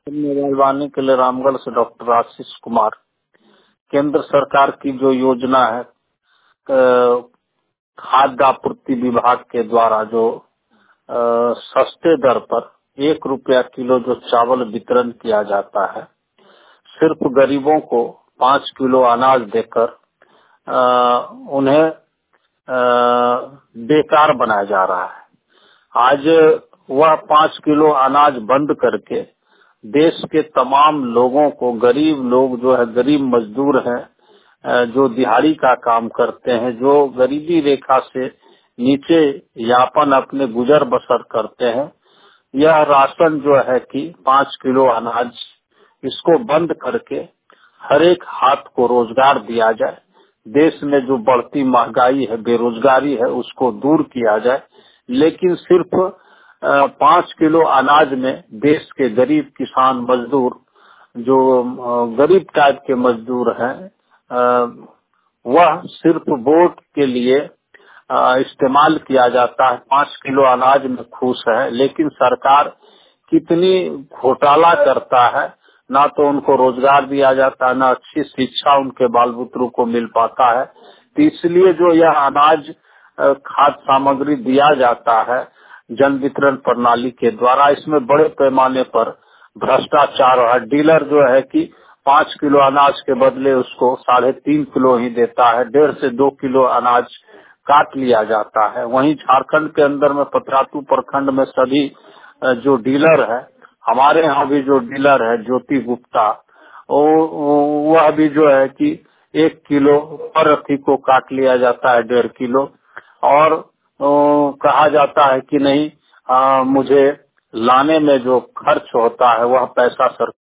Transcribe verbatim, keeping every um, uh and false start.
मेहरबानी के लिए रामगढ़ से डॉक्टर आशीष कुमार। केंद्र सरकार की जो योजना है अ, खाद्य आपूर्ति विभाग के द्वारा जो अ, सस्ते दर पर एक रुपया किलो जो चावल वितरण किया जाता है, सिर्फ गरीबों को पाँच किलो अनाज देकर अ, उन्हें अ, बेकार बनाया जा रहा है। आज वह पाँच किलो अनाज बंद करके देश के तमाम लोगों को, गरीब लोग जो है, गरीब मजदूर हैं, अ, जो दिहाड़ी का काम करते हैं, जो गरीबी रेखा से नीचे यापन अपने गुजर बसर करते हैं, यह राशन जो है कि पाँच किलो अनाज इसको बंद करके हर एक हाथ को रोजगार दिया जाए। देश में जो बढ़ती महंगाई है, बेरोजगारी है, उसको दूर किया जाए। लेकिन सिर्फ अ, पाँच किलो अनाज में देश के गरीब किसान मजदूर, जो अ, गरीब टाइप के मजदूर हैं, अ, वह सिर्फ वोट के लिए अ, इस्तेमाल किया जाता है। पाँच किलो अनाज में खुश है, लेकिन सरकार कितनी घोटाला करता है। ना तो उनको रोजगार दिया जाता है, ना अच्छी शिक्षा उनके बाल बुतरू को मिल पाता है। तो इसलिए जो यह अनाज अ, खाद्य सामग्री दिया जाता है जन वितरण प्रणाली के द्वारा, इसमें बड़े पैमाने पर भ्रष्टाचार है। डीलर जो है कि पाँच किलो अनाज के बदले उसको साढ़े तीन किलो ही देता है, डेढ़ से दो किलो अनाज काट लिया जाता है। वहीं झारखंड के अंदर में पतरातू प्रखंड में सभी अ, जो डीलर है, हमारे यहाँ भी जो डीलर है ज्योति गुप्ता, वो- वो- वह भी जो है कि एक किलो पर अथी को काट लिया जाता है, डेढ़ किलो, और ओ, कहा जाता है कि नहीं, आ, मुझे लाने में जो खर्च होता है वह पैसा सर